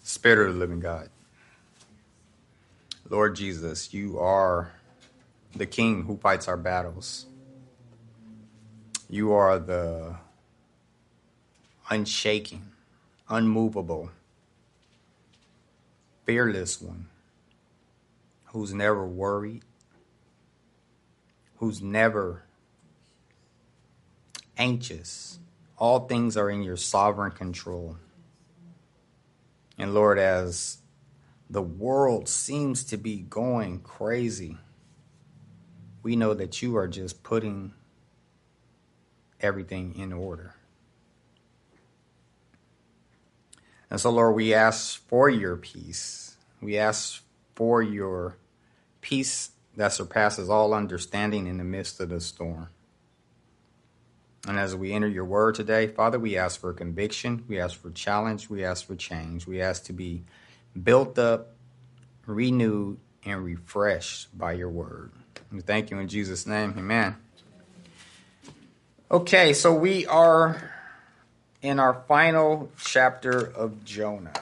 Spirit of the living God. Lord Jesus, you are the King who fights our battles. You are the unshaking, unmovable, fearless one who's never worried, who's never anxious. All things are in your sovereign control. And Lord, as the world seems to be going crazy, we know that you are just putting everything in order. And so, Lord, we ask for your peace. We ask for your peace that surpasses all understanding in the midst of the storm. And as we enter your word today, Father, we ask for conviction. We ask for challenge. We ask for change. We ask to be built up, renewed, and refreshed by your word. We thank you in Jesus' name. Amen. Okay, so we are in our final chapter of Jonah.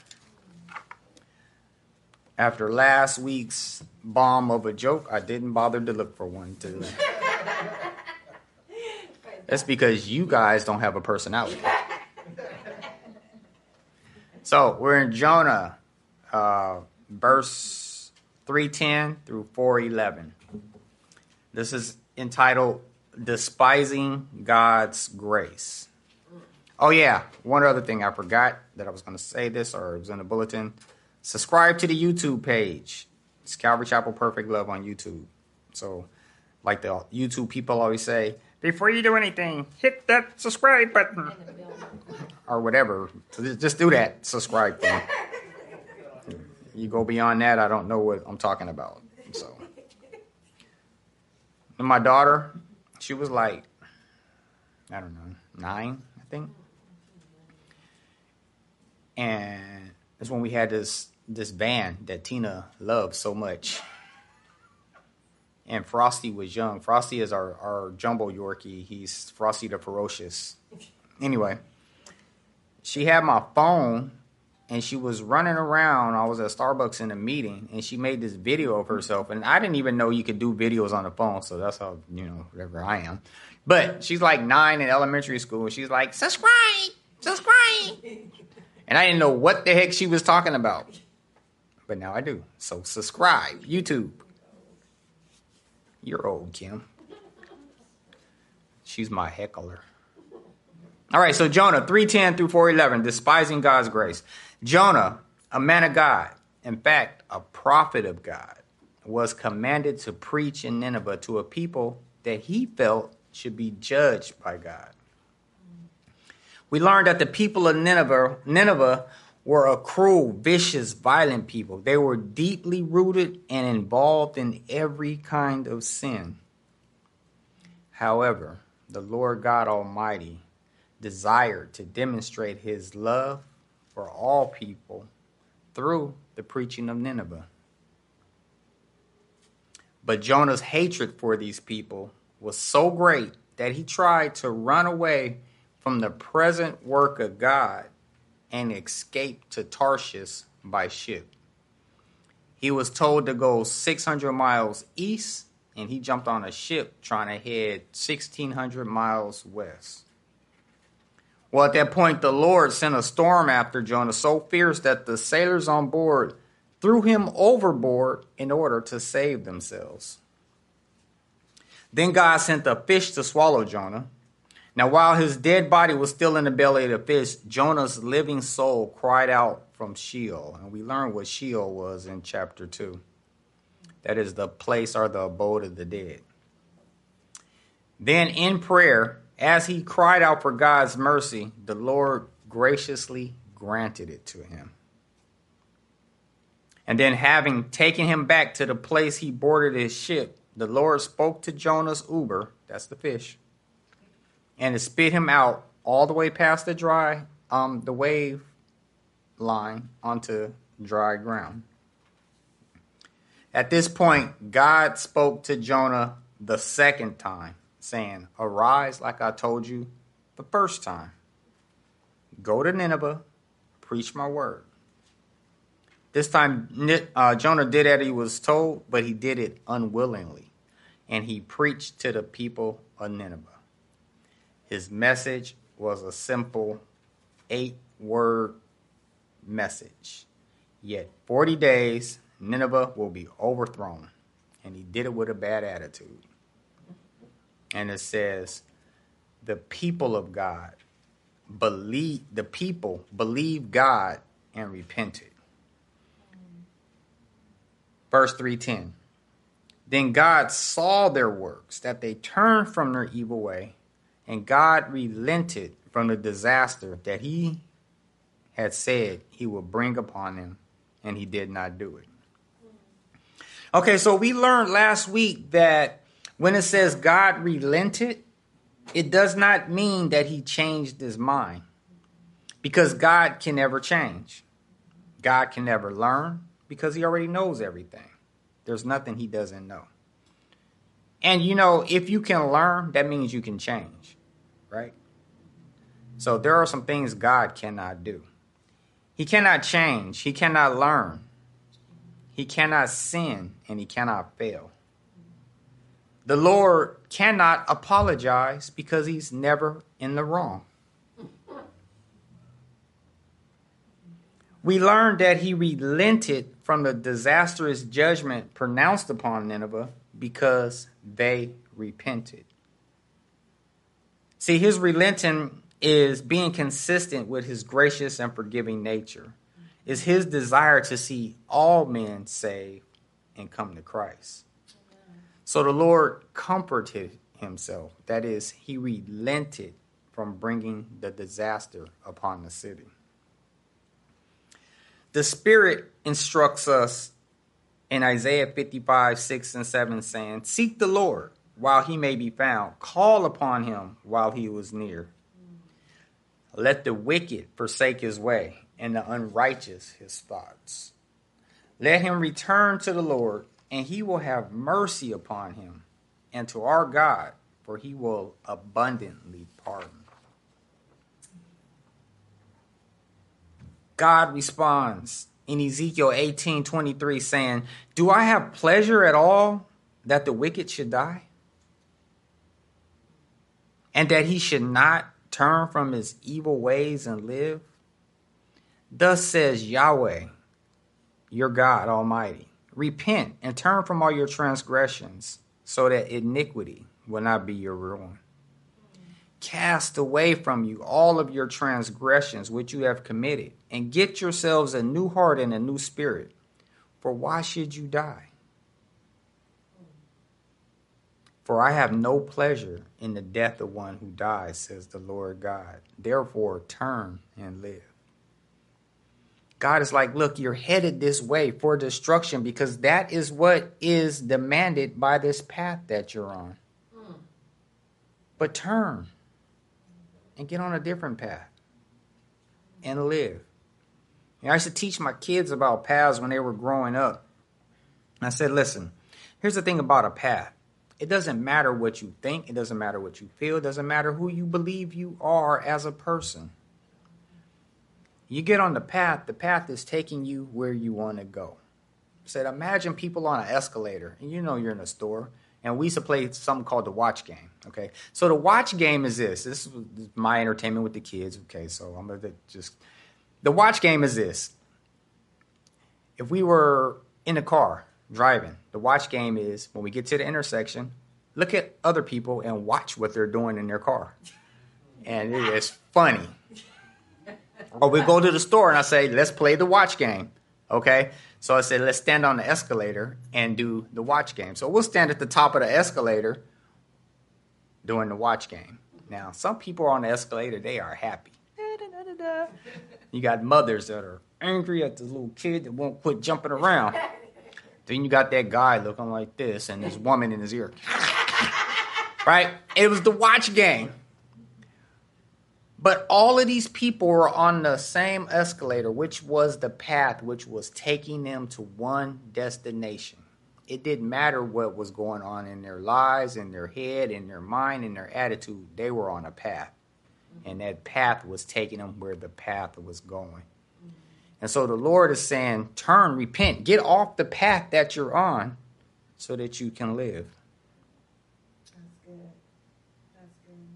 After last week's bomb of a joke, I didn't bother to look for one today. That's because you guys don't have a personality. So we're in Jonah, verse 3:10 through 4:11. This is entitled Despising God's Grace. Oh yeah, one other thing I forgot that I was going to say this, or it was in the bulletin. Subscribe to the YouTube page. It's Calvary Chapel Perfect Love on YouTube. So like the YouTube people always say, before you do anything, hit that subscribe button. Or whatever. So just do that subscribe thing. You go beyond that, I don't know what I'm talking about. So, and my daughter, she was like, I don't know, 9, I think. And that's when we had this band that Tina loved so much. And Frosty was young. Frosty is our jumbo Yorkie. He's Frosty the Ferocious. Anyway, she had my phone, and she was running around. I was at Starbucks in a meeting, and she made this video of herself. And I didn't even know you could do videos on the phone, so that's how, whatever I am. But she's like 9 in elementary school, and she's like, subscribe. And I didn't know what the heck she was talking about. But now I do. So subscribe. YouTube. You're old, Kim. She's my heckler. All right, so Jonah 3:10 through 4:11, despising God's grace. Jonah, a man of God, in fact, a prophet of God, was commanded to preach in Nineveh to a people that he felt should be judged by God. We learned that the people of Nineveh were a cruel, vicious, violent people. They were deeply rooted and involved in every kind of sin. However, the Lord God Almighty desired to demonstrate his love for all people through the preaching of Nineveh. But Jonah's hatred for these people was so great that he tried to run away from the present work of God and escape to Tarshish by ship. He was told to go 600 miles east, and he jumped on a ship trying to head 1,600 miles west. Well, at that point, the Lord sent a storm after Jonah so fierce that the sailors on board threw him overboard in order to save themselves. Then God sent a fish to swallow Jonah. Now, while his dead body was still in the belly of the fish, Jonah's living soul cried out from Sheol. And we learned what Sheol was in chapter 2. That is the place or the abode of the dead. Then in prayer, as he cried out for God's mercy, the Lord graciously granted it to him. And then having taken him back to the place he boarded his ship, the Lord spoke to Jonah's Uber, that's the fish, and to spit him out all the way past the wave line onto dry ground. At this point, God spoke to Jonah the second time, saying, arise like I told you the first time. Go to Nineveh, preach my word. This time, Jonah did as he was told, but he did it unwillingly. And he preached to the people of Nineveh. His message was a simple 8-word message. Yet 40 days, Nineveh will be overthrown. And he did it with a bad attitude. And it says, the people believed God and repented. Verse 3:10. Then God saw their works, that they turned from their evil way, and God relented from the disaster that he had said he would bring upon them, and he did not do it. Okay, so we learned last week that when it says God relented, it does not mean that he changed his mind, because God can never change. God can never learn, because he already knows everything. There's nothing he doesn't know. And if you can learn, that means you can change, right? So there are some things God cannot do. He cannot change. He cannot learn. He cannot sin, and he cannot fail. The Lord cannot apologize because he's never in the wrong. We learned that he relented from the disastrous judgment pronounced upon Nineveh because they repented. See, his relenting is being consistent with his gracious and forgiving nature. It's his desire to see all men saved and come to Christ. So the Lord comforted himself. That is, he relented from bringing the disaster upon the city. The Spirit instructs us in Isaiah 55:6-7, saying, seek the Lord while he may be found. Call upon him while he was near. Let the wicked forsake his way, and the unrighteous his thoughts. Let him return to the Lord, and he will have mercy upon him, and to our God, for he will abundantly pardon. God responds in Ezekiel 18:23, saying, do I have pleasure at all that the wicked should die? And that he should not turn from his evil ways and live? Thus says Yahweh, your God Almighty, repent and turn from all your transgressions, so that iniquity will not be your ruin. Cast away from you all of your transgressions which you have committed, and get yourselves a new heart and a new spirit. For why should you die? For I have no pleasure in the death of one who dies, says the Lord God. Therefore, turn and live. God is like, look, you're headed this way for destruction because that is what is demanded by this path that you're on. But turn and get on a different path and live. I used to teach my kids about paths when they were growing up. And I said, listen, here's the thing about a path. It doesn't matter what you think. It doesn't matter what you feel. It doesn't matter who you believe you are as a person. You get on the path is taking you where you want to go. I said, imagine people on an escalator, and you're in a store, and we used to play something called the watch game, okay? So the watch game is this. This is my entertainment with the kids, okay? So I'm going to the watch game is this. If we were in a car driving, the watch game is when we get to the intersection, look at other people and watch what they're doing in their car. And it is funny. Or we go to the store and I say, let's play the watch game. Okay? So I said, let's stand on the escalator and do the watch game. So we'll stand at the top of the escalator doing the watch game. Now, some people on the escalator, they are happy. You got mothers that are angry at this little kid that won't quit jumping around. Then you got that guy looking like this and this woman in his ear. Right? It was the watch game. But all of these people were on the same escalator, which was the path which was taking them to one destination. It didn't matter what was going on in their lives, in their head, in their mind, in their attitude. They were on a path. And that path was taking them where the path was going. And so the Lord is saying, turn, repent, get off the path that you're on so that you can live. That's good. That's good.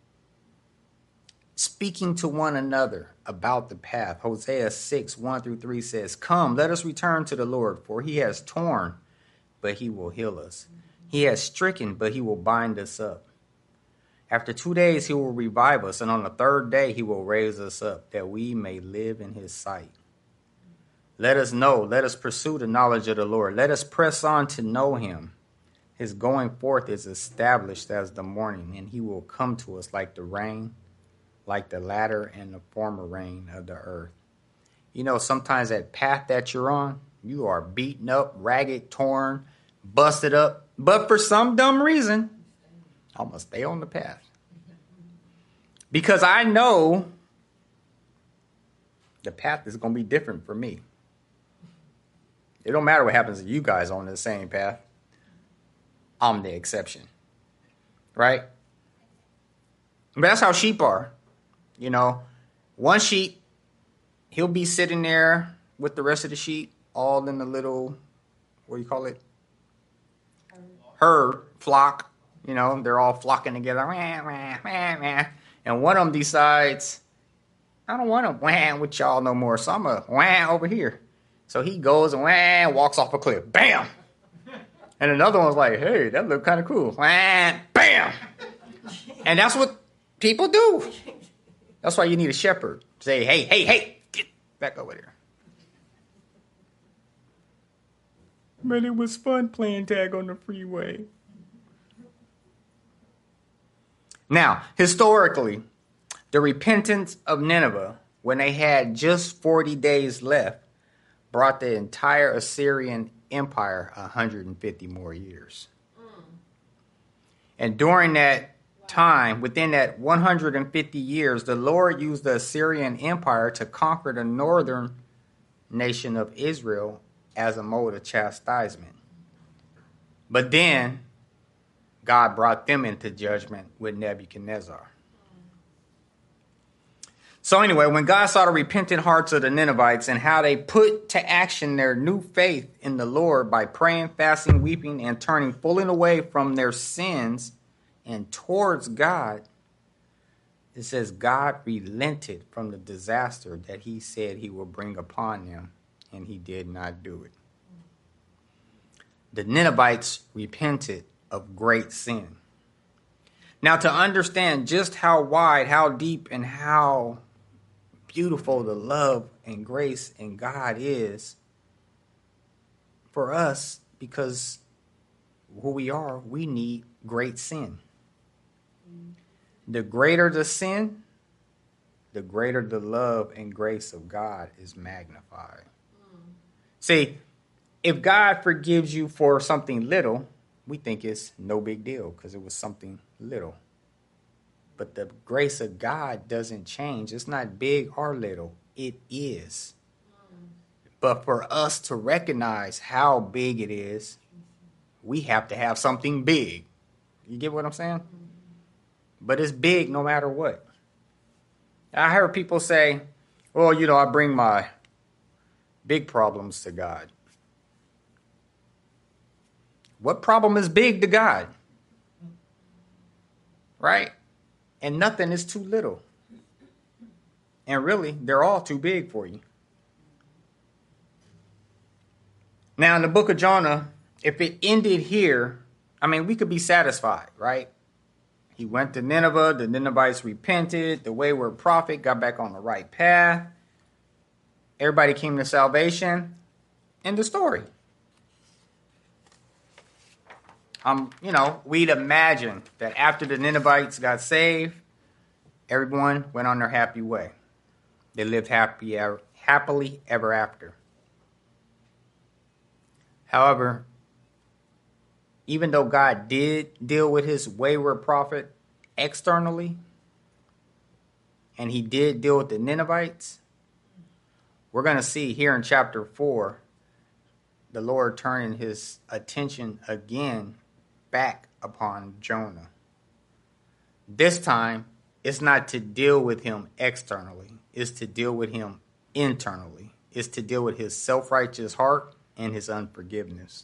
Speaking to one another about the path. Hosea 6:1-3 says, come, let us return to the Lord, for he has torn, but he will heal us. He has stricken, but he will bind us up. After 2 days, he will revive us, and on the third day, he will raise us up, that we may live in his sight. Let us know, let us pursue the knowledge of the Lord. Let us press on to know him. His going forth is established as the morning, and he will come to us like the rain, like the latter and the former rain of the earth. You know, sometimes that path that you're on, you are beaten up, ragged, torn, busted up, but for some dumb reason, I'm going to stay on the path. Because I know the path is going to be different for me. It don't matter what happens to you guys on the same path. I'm the exception. Right? But that's how sheep are. You know, one sheep, he'll be sitting there with the rest of the sheep, all in the little, what do you call it? Herd, flock. You know, they're all flocking together. And one of them decides, I don't want to wham with y'all no more, so I'm going to wham over here. So he goes and wham, walks off a cliff. Bam! And another one's like, hey, that looked kind of cool. Wham! Bam! And that's what people do. That's why you need a shepherd. Say, hey, get back over there. But it was fun playing tag on the freeway. Now, historically, the repentance of Nineveh, when they had just 40 days left, brought the entire Assyrian Empire 150 more years. And during that time, within that 150 years, the Lord used the Assyrian Empire to conquer the northern nation of Israel as a mode of chastisement. But then God brought them into judgment with Nebuchadnezzar. So anyway, when God saw the repentant hearts of the Ninevites and how they put to action their new faith in the Lord by praying, fasting, weeping, and turning fully away from their sins and towards God, it says God relented from the disaster that he said he would bring upon them, and he did not do it. The Ninevites repented of great sin. Now, to understand just how wide, how deep, and how beautiful the love and grace in God is for us, because who we are, we need great sin. The greater the sin, the greater the love and grace of God is magnified. See, if God forgives you for something little, we think it's no big deal because it was something little. But the grace of God doesn't change. It's not big or little. It is. But for us to recognize how big it is, we have to have something big. You get what I'm saying? But it's big no matter what. I heard people say, well, you know, I bring my big problems to God. What problem is big to God? Right? And nothing is too little. And really, they're all too big for you. Now, in the book of Jonah, if it ended here, I mean, we could be satisfied, right? He went to Nineveh, the Ninevites repented, the wayward prophet got back on the right path. Everybody came to salvation. End of story. We'd imagine that after the Ninevites got saved, everyone went on their happy way. They lived happily ever after. However, even though God did deal with his wayward prophet externally, and he did deal with the Ninevites, we're going to see here in chapter 4, the Lord turning his attention again back upon Jonah. This time, it's not to deal with him externally. It's to deal with him internally. is to deal with his self-righteous heart and his unforgiveness.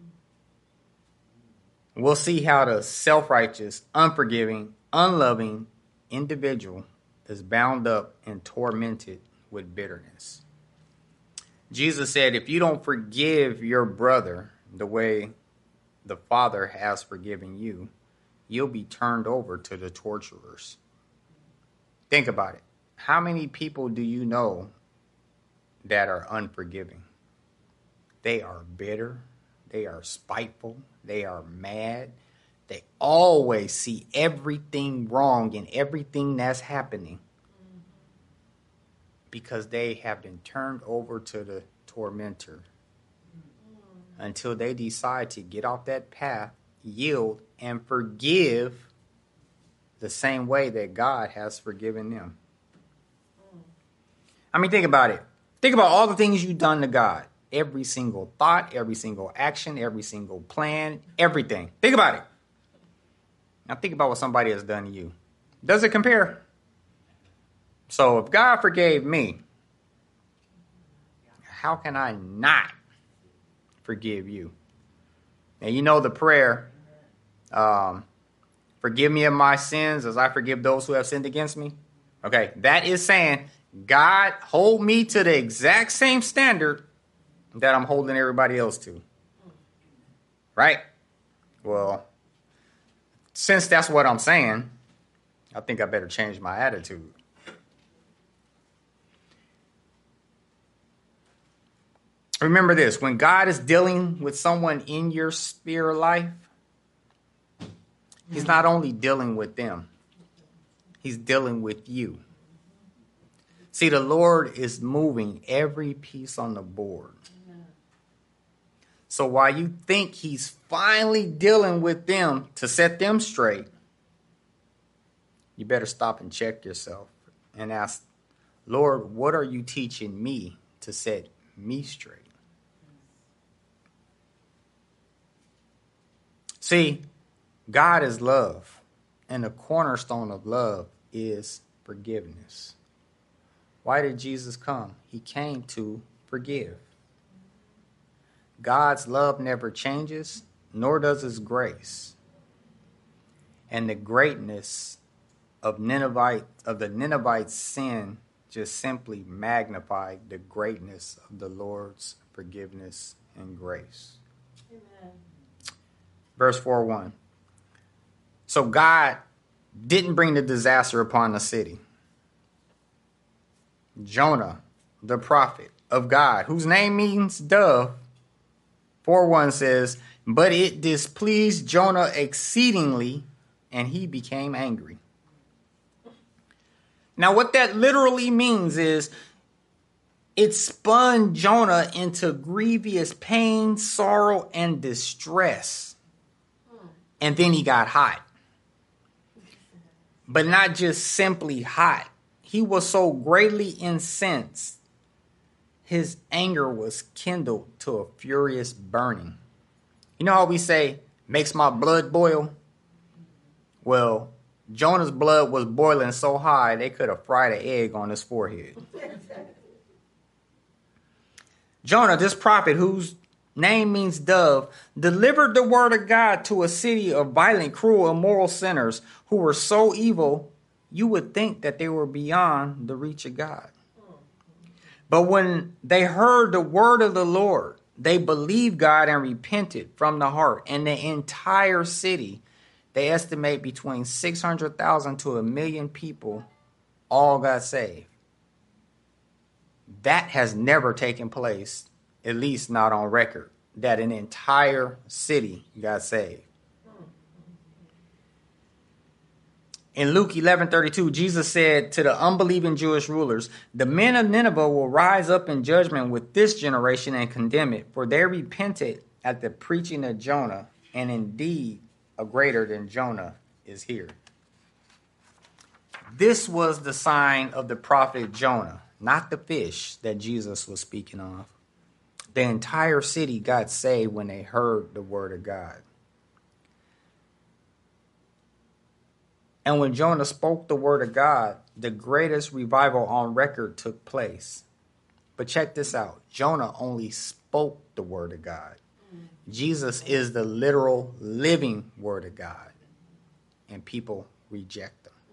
We'll see how the self-righteous, unforgiving, unloving individual is bound up and tormented with bitterness. Jesus said, if you don't forgive your brother the way the Father has forgiven you, you'll be turned over to the torturers. Think about it. How many people do you know that are unforgiving? They are bitter. They are spiteful. They are mad. They always see everything wrong in everything that's happening because they have been turned over to the tormentor until they decide to get off that path, yield, and forgive the same way that God has forgiven them. I mean, think about it. Think about all the things you've done to God. Every single thought, every single action, every single plan, everything. Think about it. Now think about what somebody has done to you. Does it compare? So if God forgave me, how can I not forgive you? And you know the prayer, forgive me of my sins as I forgive those who have sinned against me. Okay, that is saying, God, hold me to the exact same standard that I'm holding everybody else to. Right? Well, since that's what I'm saying, I think I better change my attitude. Remember this, when God is dealing with someone in your sphere of life, he's not only dealing with them, he's dealing with you. See, the Lord is moving every piece on the board. So while you think he's finally dealing with them to set them straight, you better stop and check yourself and ask, Lord, what are you teaching me to set me straight? See, God is love, and the cornerstone of love is forgiveness. Why did Jesus come? He came to forgive. God's love never changes, nor does his grace. And the greatness of the Ninevites' sin just simply magnified the greatness of the Lord's forgiveness and grace. Amen. Verse 4:1. So God didn't bring the disaster upon the city. Jonah, the prophet of God, whose name means dove, 4:1 says, but it displeased Jonah exceedingly, and he became angry. Now, what that literally means is it spun Jonah into grievous pain, sorrow, and distress. And then he got hot. But not just simply hot. He was so greatly incensed, his anger was kindled to a furious burning. You know how we say, makes my blood boil? Well, Jonah's blood was boiling so high, they could have fried an egg on his forehead. Jonah, this prophet whose name means dove, delivered the word of God to a city of violent, cruel, immoral sinners who were so evil, you would think that they were beyond the reach of God. But when they heard the word of the Lord, they believed God and repented from the heart. And the entire city, they estimate between 600,000 to 1 million people, all got saved. That has never taken place, at least not on record, that an entire city got saved. In Luke 11:32, Jesus said to the unbelieving Jewish rulers, the men of Nineveh will rise up in judgment with this generation and condemn it, for they repented at the preaching of Jonah, and indeed a greater than Jonah is here. This was the sign of the prophet Jonah, not the fish that Jesus was speaking of. The entire city got saved when they heard the word of God. And when Jonah spoke the word of God, the greatest revival on record took place. But check this out. Jonah only spoke the word of God. Jesus is the literal living word of God. And people reject him.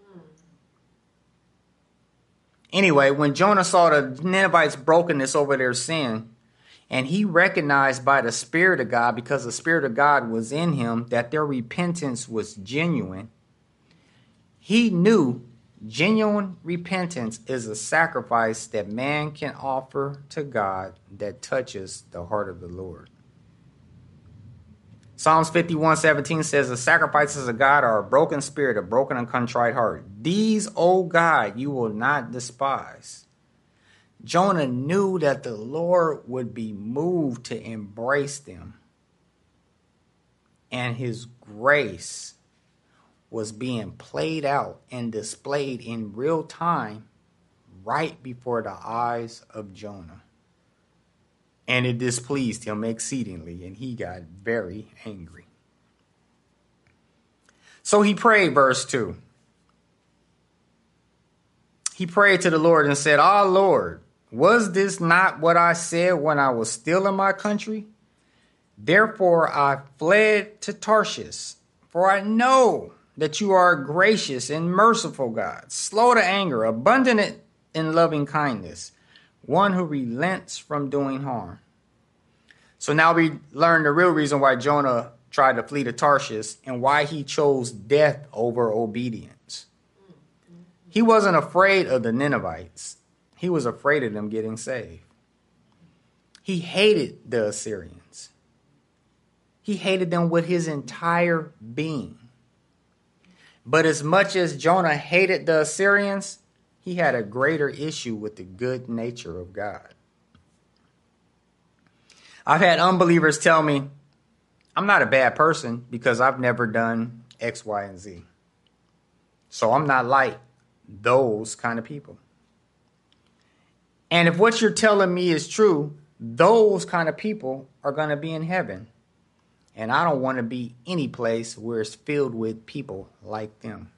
Anyway, when Jonah saw the Ninevites' brokenness over their sin, and he recognized by the Spirit of God, because the Spirit of God was in him, that their repentance was genuine, he knew genuine repentance is a sacrifice that man can offer to God that touches the heart of the Lord. Psalms 51:17 says, the sacrifices of God are a broken spirit, a broken and contrite heart. These, O God, you will not despise. Jonah knew that the Lord would be moved to embrace them. And his grace was being played out and displayed in real time right before the eyes of Jonah. And it displeased him exceedingly, and he got very angry. So he prayed, verse 2. He prayed to the Lord and said, Ah, Lord, was this not what I said when I was still in my country? Therefore I fled to Tarshish, for I know that you are a gracious and merciful God, slow to anger, abundant in loving kindness, one who relents from doing harm. So now we learn the real reason why Jonah tried to flee to Tarshish and why he chose death over obedience. He wasn't afraid of the Ninevites. He was afraid of them getting saved. He hated the Assyrians. He hated them with his entire being. But as much as Jonah hated the Assyrians, he had a greater issue with the good nature of God. I've had unbelievers tell me, I'm not a bad person because I've never done X, Y, and Z. So I'm not like those kind of people. And if what you're telling me is true, those kind of people are going to be in heaven. And I don't want to be any place where it's filled with people like them.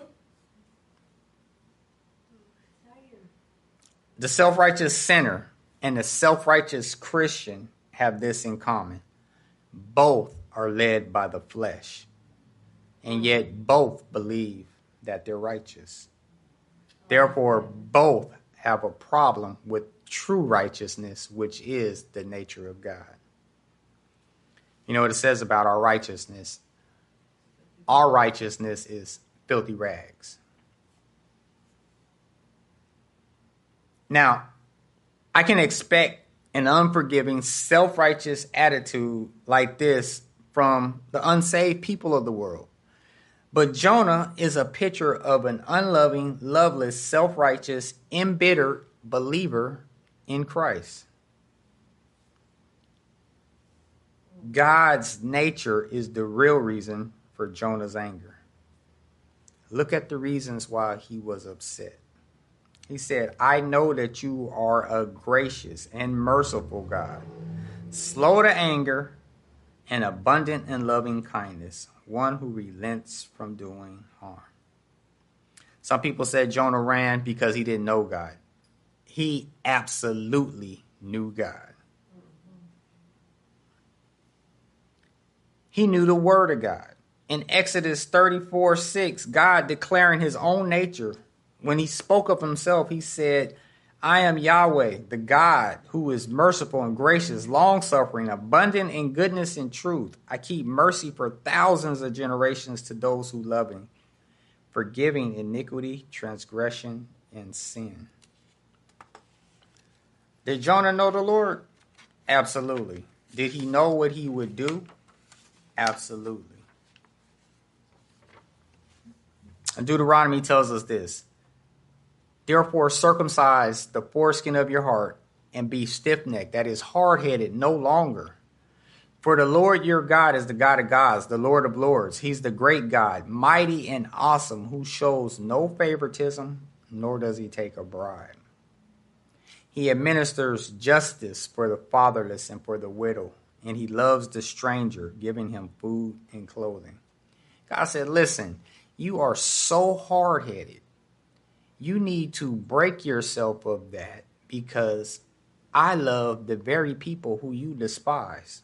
The self-righteous sinner and the self-righteous Christian have this in common. Both are led by the flesh. And yet both believe that they're righteous. Therefore, both have a problem with true righteousness, which is the nature of God. You know what it says about our righteousness? Our righteousness is filthy rags. Now, I can expect an unforgiving, self-righteous attitude like this from the unsaved people of the world. But Jonah is a picture of an unloving, loveless, self-righteous, embittered believer in Christ. God's nature is the real reason for Jonah's anger. Look at the reasons why he was upset. He said, I know that you are a gracious and merciful God, slow to anger and abundant in loving kindness, one who relents from doing harm. Some people said Jonah ran because he didn't know God. He absolutely knew God. He knew the word of God. In Exodus 34:6, God declaring his own nature, when he spoke of himself, he said, I am Yahweh, the God who is merciful and gracious, long-suffering, abundant in goodness and truth. I keep mercy for thousands of generations to those who love him, forgiving iniquity, transgression, and sin. Did Jonah know the Lord? Absolutely. Did he know what he would do? Absolutely. And Deuteronomy tells us this. Therefore, circumcise the foreskin of your heart and be stiff-necked, that is hard-headed, no longer. For the Lord your God is the God of gods, the Lord of lords. He's the great God, mighty and awesome, who shows no favoritism, nor does he take a bribe. He administers justice for the fatherless and for the widow, and he loves the stranger, giving him food and clothing. God said, listen, you are so hard-headed. You need to break yourself of that because I love the very people who you despise.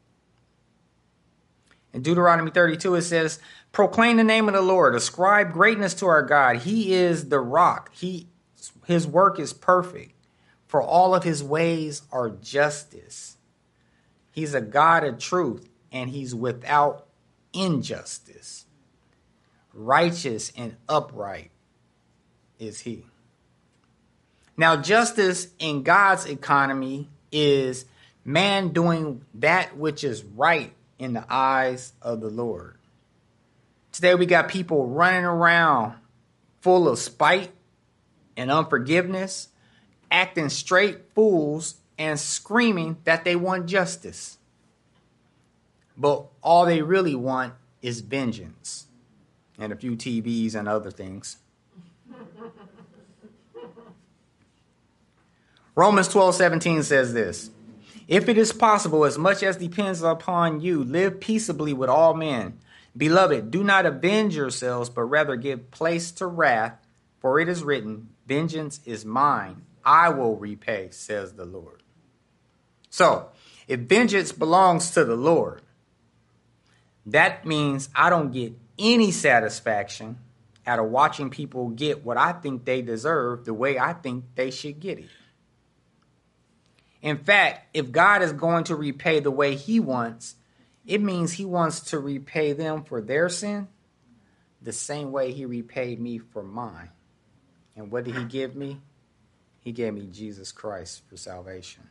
In Deuteronomy 32, it says, proclaim the name of the Lord, ascribe greatness to our God. He is the rock. His work is perfect, for all of his ways are justice. He's a God of truth, and he's without injustice. Righteous and upright is he. Now, justice in God's economy is man doing that which is right in the eyes of the Lord. Today we got people running around full of spite and unforgiveness, acting straight fools and screaming that they want justice. But all they really want is vengeance and a few TVs and other things. Romans 12:17 says this, if it is possible, as much as depends upon you, live peaceably with all men. Beloved, do not avenge yourselves, but rather give place to wrath, for it is written, vengeance is mine, I will repay, says the Lord. So, if vengeance belongs to the Lord, that means I don't get any satisfaction out of watching people get what I think they deserve the way I think they should get it. In fact, if God is going to repay the way he wants, it means he wants to repay them for their sin the same way he repaid me for mine. And what did he give me? He gave me Jesus Christ for salvation.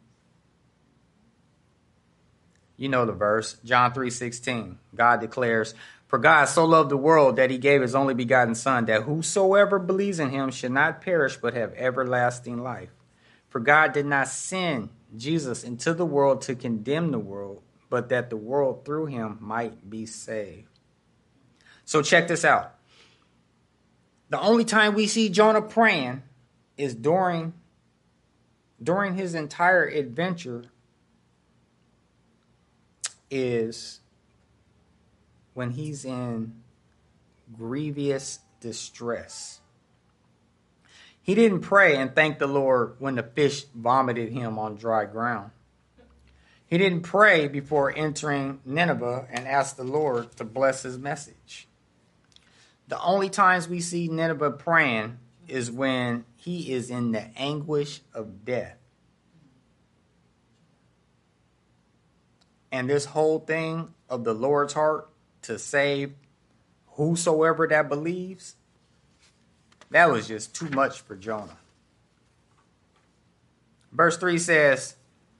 You know the verse, John 3:16. God declares, for God so loved the world that he gave his only begotten Son, that whosoever believes in him should not perish but have everlasting life. For God did not send Jesus into the world to condemn the world, but that the world through him might be saved. So check this out. The only time we see Jonah praying is during his entire adventure is when he's in grievous distress. He didn't pray and thank the Lord when the fish vomited him on dry ground. He didn't pray before entering Nineveh and ask the Lord to bless his message. The only times we see Nineveh praying is when he is in the anguish of death. And this whole thing of the Lord's heart to save whosoever that believes, that was just too much for Jonah. Verse 3 says,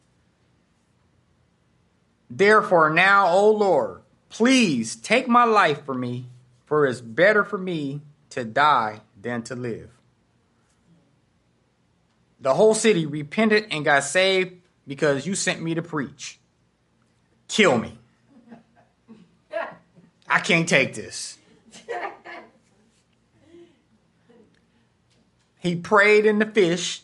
therefore now, O Lord, please take my life from me, for it's better for me to die than to live. The whole city repented and got saved because you sent me to preach. Kill me. I can't take this. He prayed in the fish,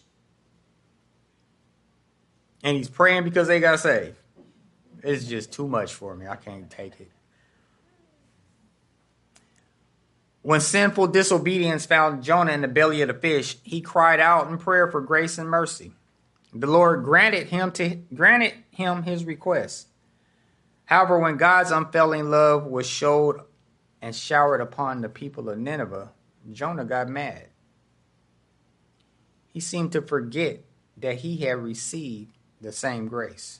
and he's praying because they got saved. It's just too much for me. I can't take it. When sinful disobedience found Jonah in the belly of the fish, he cried out in prayer for grace and mercy. The Lord granted him his request. However, when God's unfailing love was showed and showered upon the people of Nineveh, Jonah got mad. He seemed to forget that he had received the same grace.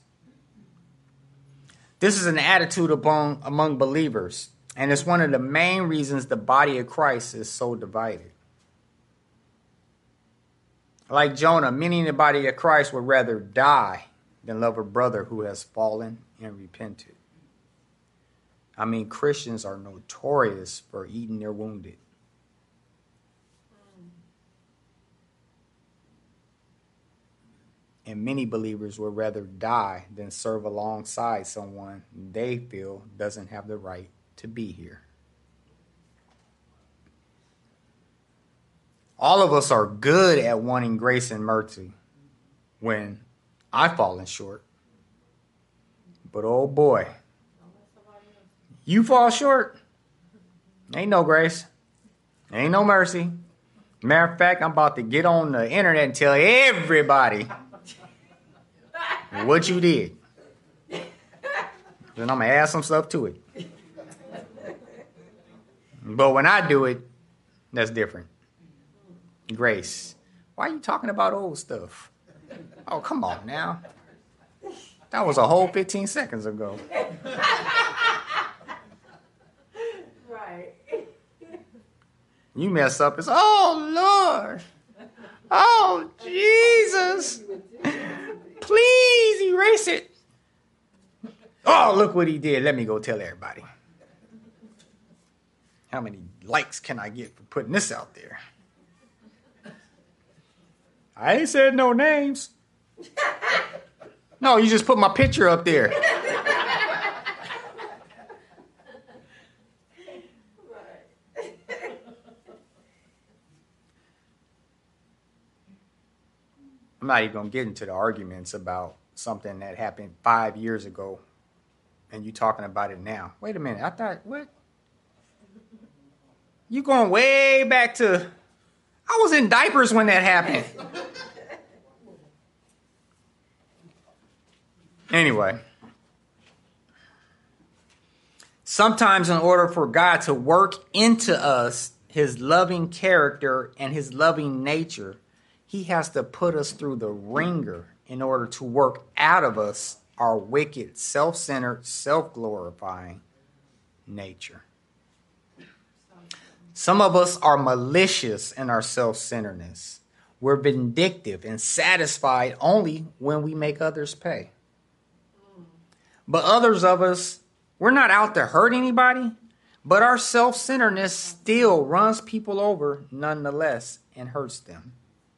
This is an attitude among believers, and it's one of the main reasons the body of Christ is so divided. Like Jonah, many in the body of Christ would rather die than love a brother who has fallen and repented. I mean, Christians are notorious for eating their wounded. And many believers would rather die than serve alongside someone they feel doesn't have the right to be here. All of us are good at wanting grace and mercy when I've fallen short. But oh boy, you fall short, ain't no grace, ain't no mercy. Matter of fact, I'm about to get on the internet and tell everybody what you did. Then I'm going to add some stuff to it. But when I do it, that's different. Grace. Why are you talking about old stuff? Oh, come on now. That was a whole 15 seconds ago. Right. You mess up, it's, oh, Lord. Oh, Jesus. Please erase it. Oh, look what he did. Let me go tell everybody. How many likes can I get for putting this out there? I ain't said no names. No, you just put my picture up there. I'm not even going to get into the arguments about something that happened 5 years ago and you talking about it now. Wait a minute. I thought, what? You going way back to, I was in diapers when that happened. Anyway, sometimes in order for God to work into us his loving character and his loving nature, he has to put us through the ringer in order to work out of us our wicked, self-centered, self-glorifying nature. Some of us are malicious in our self-centeredness. We're vindictive and satisfied only when we make others pay. But others of us, we're not out to hurt anybody, but our self-centeredness still runs people over nonetheless and hurts them.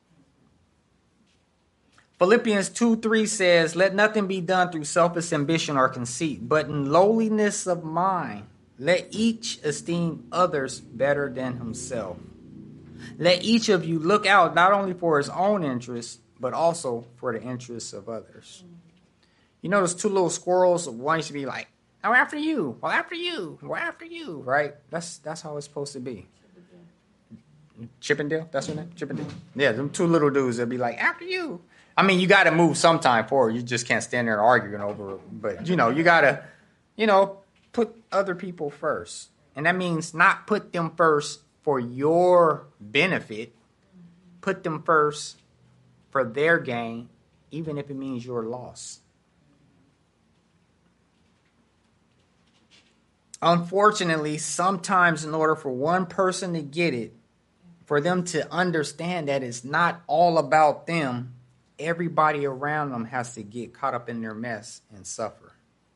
Philippians 2:3 says, let nothing be done through selfish ambition or conceit, but in lowliness of mind, let each esteem others better than himself. Let each of you look out not only for his own interests, but also for the interests of others. You know those two little squirrels? One used to be like, oh, after you, well, after you, well, after you, right? That's how it's supposed to be. Chippendale? That's her name? Chippendale? Yeah, them two little dudes, they'll be like, after you. I mean, you got to move sometime forward. You just can't stand there arguing over it. But, you got to, put other people first. And that means not put them first for your benefit. Put them first for their gain, even if it means your loss. Unfortunately, sometimes in order for one person to get it, for them to understand that it's not all about them, everybody around them has to get caught up in their mess and suffer.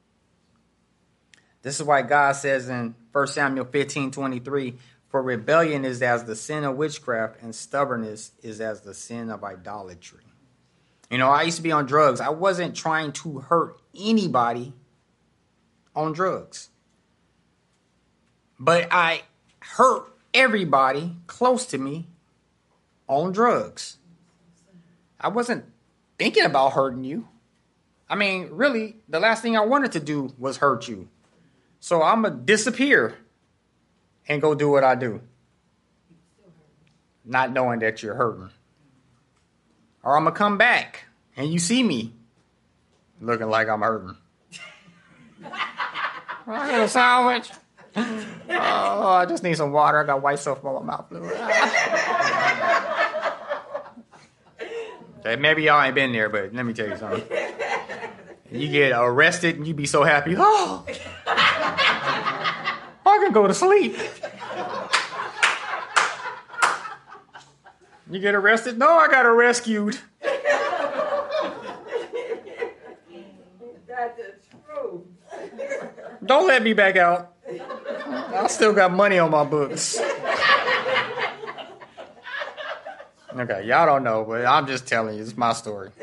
This is why God says in 1 Samuel 15:23, for rebellion is as the sin of witchcraft, and stubbornness is as the sin of idolatry. I used to be on drugs. I wasn't trying to hurt anybody on drugs. But I hurt everybody close to me on drugs. I wasn't thinking about hurting you. I mean, really, the last thing I wanted to do was hurt you. So I'm going to disappear and go do what I do. Not knowing that you're hurting. Or I'm going to come back and you see me looking like I'm hurting. I got a sandwich. Oh, I just need some water. I got white stuff on my mouth. Okay, maybe y'all ain't been there, but let me tell you something. You get arrested and you be so happy. Oh, I can go to sleep. You get arrested? No, I got rescued. That's the truth. Don't let me back out. I still got money on my books. Okay, y'all don't know, but I'm just telling you. It's my story.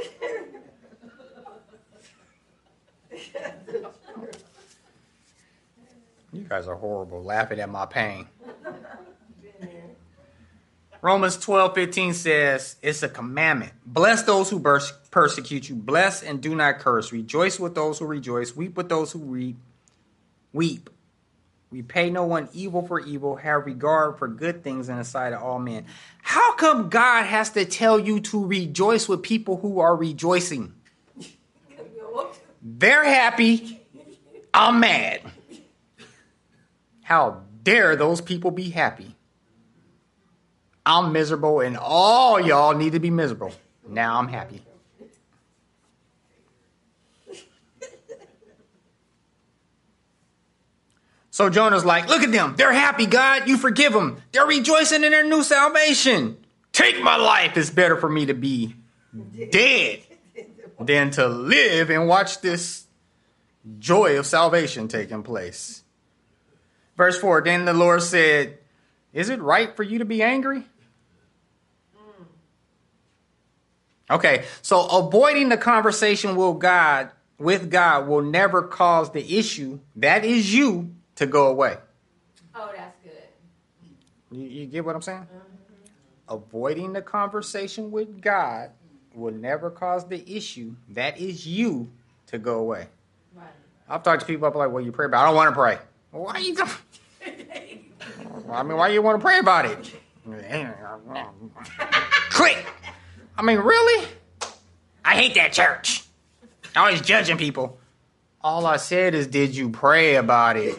You guys are horrible, laughing at my pain. Romans 12:15 says, it's a commandment. Bless those who persecute you. Bless and do not curse. Rejoice with those who rejoice. Weep with those who weep. Repay no one evil for evil. Have regard for good things in the sight of all men. How come God has to tell you to rejoice with people who are rejoicing? They're happy. I'm mad. How dare those people be happy? I'm miserable and all y'all need to be miserable. Now I'm happy. So Jonah's like, look at them. They're happy, God. You forgive them. They're rejoicing in their new salvation. Take my life. It's better for me to be dead than to live and watch this joy of salvation taking place. Verse 4, then the Lord said, is it right for you to be angry? Okay, so avoiding the conversation with God will never cause the issue, that is you, to go away. Oh, that's good. You get what I'm saying? Mm-hmm. Avoiding the conversation with God will never cause the issue, that is you, to go away. Right. I've talked to people up like, well, you pray about it. I don't want to pray. Well, why you don't? I mean, why you want to pray about it? Click. I mean, really? I hate that church. Always judging people. All I said is, did you pray about it?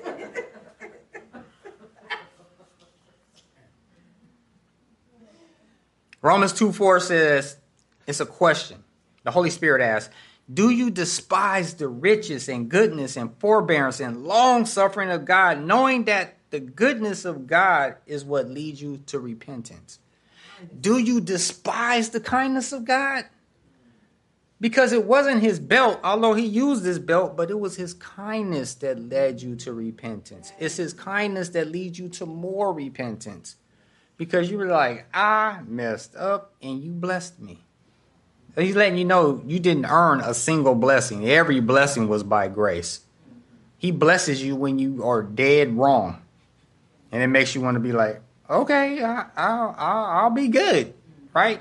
Romans 2:4 says, it's a question. The Holy Spirit asks, do you despise the riches and goodness and forbearance and long suffering of God, knowing that the goodness of God is what leads you to repentance? Do you despise the kindness of God? Because it wasn't his belt, although he used his belt, but it was his kindness that led you to repentance. It's his kindness that leads you to more repentance. Because you were like, I messed up and you blessed me. So he's letting you know you didn't earn a single blessing. Every blessing was by grace. He blesses you when you are dead wrong. And it makes you want to be like, okay, I'll be good, right?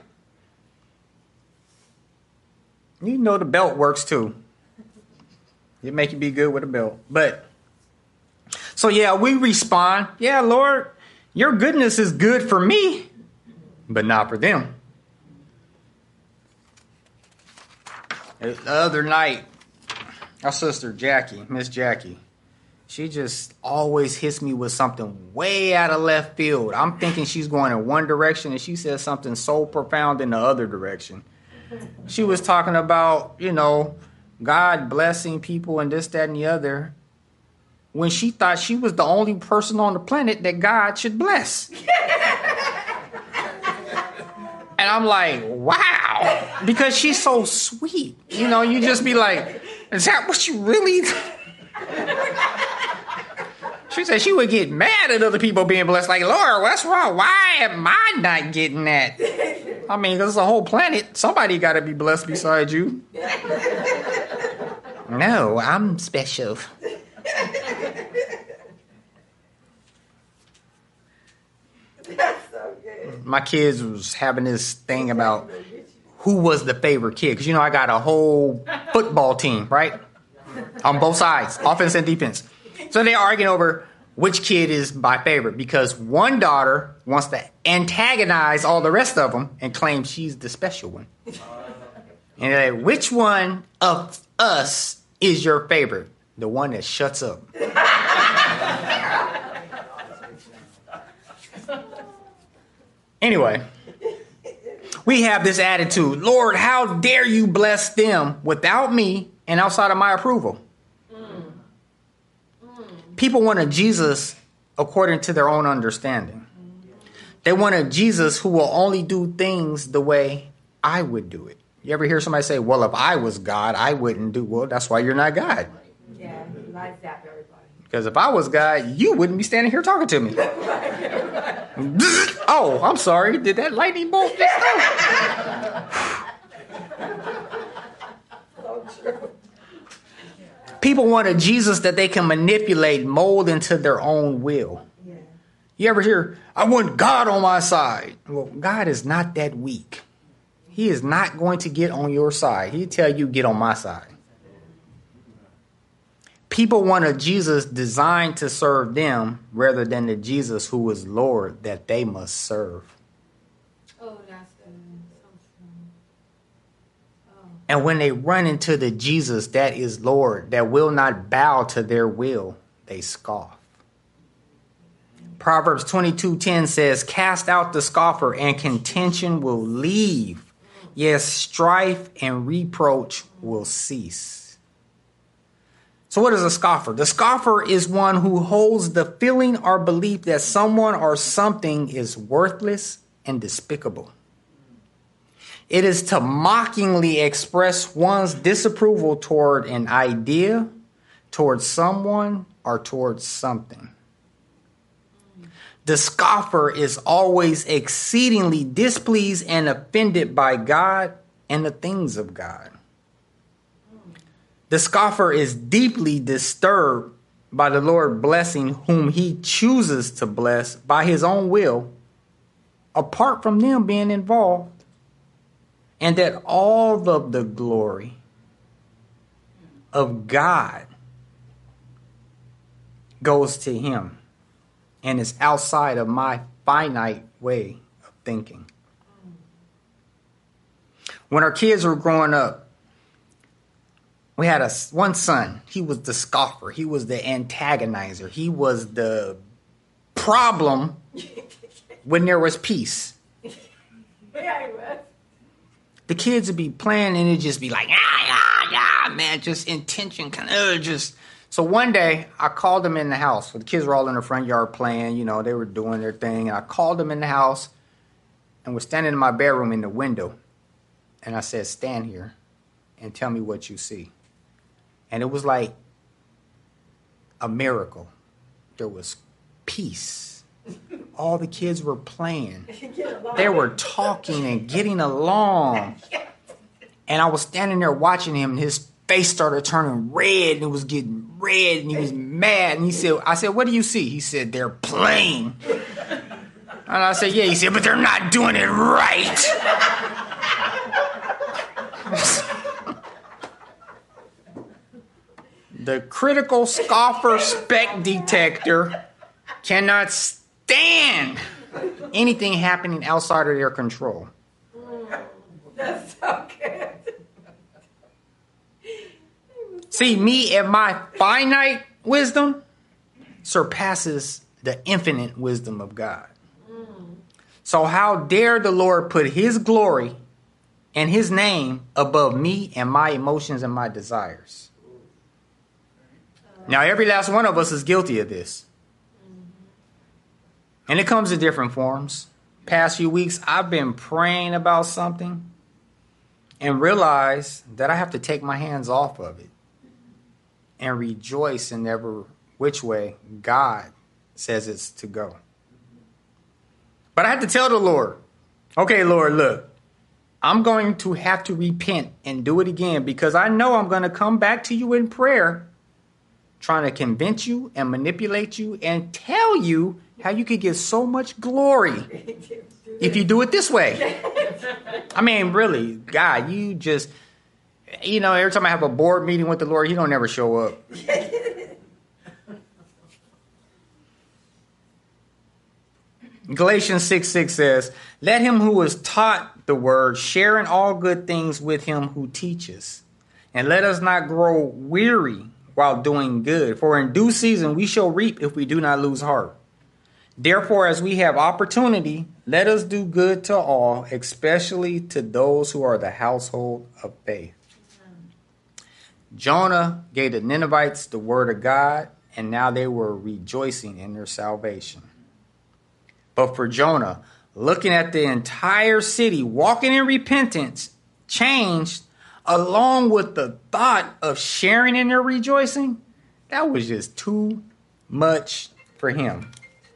You know the belt works too. It make you be good with a belt. But, so yeah, we respond, yeah, Lord, your goodness is good for me, but not for them. The other night, our sister Jackie, Miss Jackie, she just always hits me with something way out of left field. I'm thinking she's going in one direction, and she says something so profound in the other direction. She was talking about, God blessing people and this, that, and the other, when she thought she was the only person on the planet that God should bless. And I'm like, wow, because she's so sweet. You just be like, is that what you really... She said she would get mad at other people being blessed. Like, Lord, what's wrong? Why am I not getting that? I mean, there's a whole planet. Somebody got to be blessed beside you. No, I'm special. That's so good. My kids was having this thing about who was the favorite kid. Because, I got a whole football team, right? On both sides, offense and defense. So they're arguing over which kid is my favorite because one daughter wants to antagonize all the rest of them and claim she's the special one. And they're like, which one of us is your favorite? The one that shuts up. Anyway, we have this attitude, Lord, how dare you bless them without me and outside of my approval? People want a Jesus according to their own understanding. They want a Jesus who will only do things the way I would do it. You ever hear somebody say, well, if I was God, I wouldn't do... Well, that's why you're not God. Yeah, he likes that, everybody. Because if I was God, you wouldn't be standing here talking to me. Oh, I'm sorry. Did that lightning bolt just So true. People want a Jesus that they can manipulate, mold into their own will. Yeah. You ever hear, I want God on my side? Well, God is not that weak. He is not going to get on your side. He'll tell you, get on my side. People want a Jesus designed to serve them rather than the Jesus who is Lord that they must serve. Oh, that's good. So true. Oh. And when they run into the Jesus that is Lord, that will not bow to their will, they scoff. Proverbs 22:10 says, cast out the scoffer and contention will leave. Yes, strife and reproach will cease. So what is a scoffer? The scoffer is one who holds the feeling or belief that someone or something is worthless and despicable. It is to mockingly express one's disapproval toward an idea, towards someone, or towards something. The scoffer is always exceedingly displeased and offended by God and the things of God. The scoffer is deeply disturbed by the Lord blessing whom he chooses to bless by his own will, apart from them being involved, and that all of the glory of God goes to him and is outside of my finite way of thinking. When our kids were growing up, we had one son. He was the scoffer. He was the antagonizer. He was the problem when there was peace. Yeah, he was. The kids would be playing and it'd just be like, man, just intention, kind of just. So one day I called them in the house. The kids were all in the front yard playing, they were doing their thing. And I called them in the house and was standing in my bedroom in the window. And I said, stand here and tell me what you see. And it was like a miracle. There was peace. All the kids were playing. They were talking and getting along. And I was standing there watching him, and his face started turning red, and it was getting red, and he was mad. And I said, what do you see? He said, they're playing. And I said, yeah. He said, but they're not doing it right. The critical scoffer speck detector cannot stand anything happening outside of their control. That's so good. See, me and my finite wisdom surpasses the infinite wisdom of God. So how dare the Lord put his glory and his name above me and my emotions and my desires? Now, every last one of us is guilty of this. And it comes in different forms. Past few weeks, I've been praying about something and realized that I have to take my hands off of it and rejoice in every which way God says it's to go. But I had to tell the Lord, okay, Lord, look, I'm going to have to repent and do it again because I know I'm going to come back to you in prayer trying to convince you and manipulate you and tell you how you could get so much glory if you do it this way. I mean, really, God, you just, every time I have a board meeting with the Lord, he don't ever show up. Galatians 6:6 says, let him who is taught the word share in all good things with him who teaches. And let us not grow weary while doing good. For in due season we shall reap if we do not lose heart. Therefore, as we have opportunity, let us do good to all, especially to those who are the household of faith. Jonah gave the Ninevites the word of God, and now they were rejoicing in their salvation. But for Jonah, looking at the entire city walking in repentance, changed, along with the thought of sharing in their rejoicing, that was just too much for him.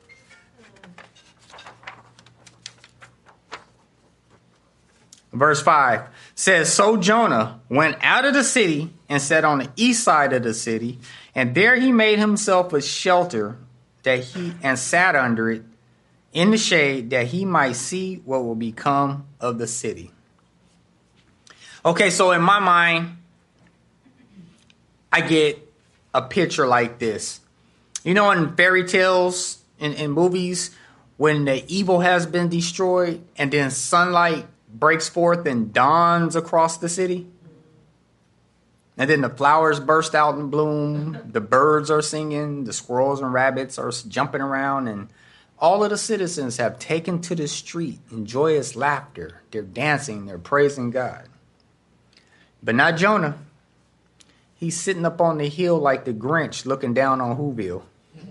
Verse 5 says, so Jonah went out of the city and sat on the east side of the city, and there he made himself a shelter and sat under it in the shade that he might see what will become of the city. Okay, so in my mind, I get a picture like this. In fairy tales, in movies, when the evil has been destroyed and then sunlight breaks forth and dawns across the city. And then the flowers burst out in bloom. The birds are singing. The squirrels and rabbits are jumping around. And all of the citizens have taken to the street in joyous laughter. They're dancing. They're praising God. But not Jonah. He's sitting up on the hill like the Grinch looking down on Whoville.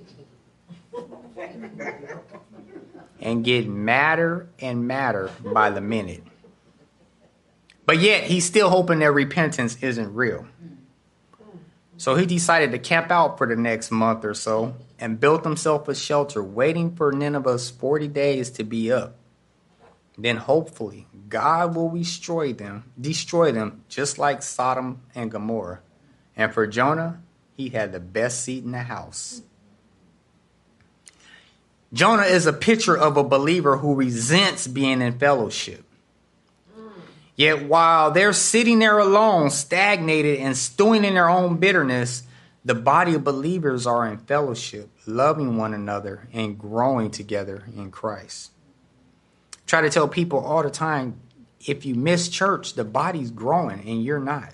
And getting madder and madder by the minute. But yet, he's still hoping their repentance isn't real. So he decided to camp out for the next month or so and built himself a shelter, waiting for Nineveh's 40 days to be up. Then hopefully, God will destroy them just like Sodom and Gomorrah. And for Jonah, he had the best seat in the house. Jonah is a picture of a believer who resents being in fellowship. Yet while they're sitting there alone, stagnated and stewing in their own bitterness, the body of believers are in fellowship, loving one another and growing together in Christ. Try to tell people all the time, if you miss church, the body's growing and you're not.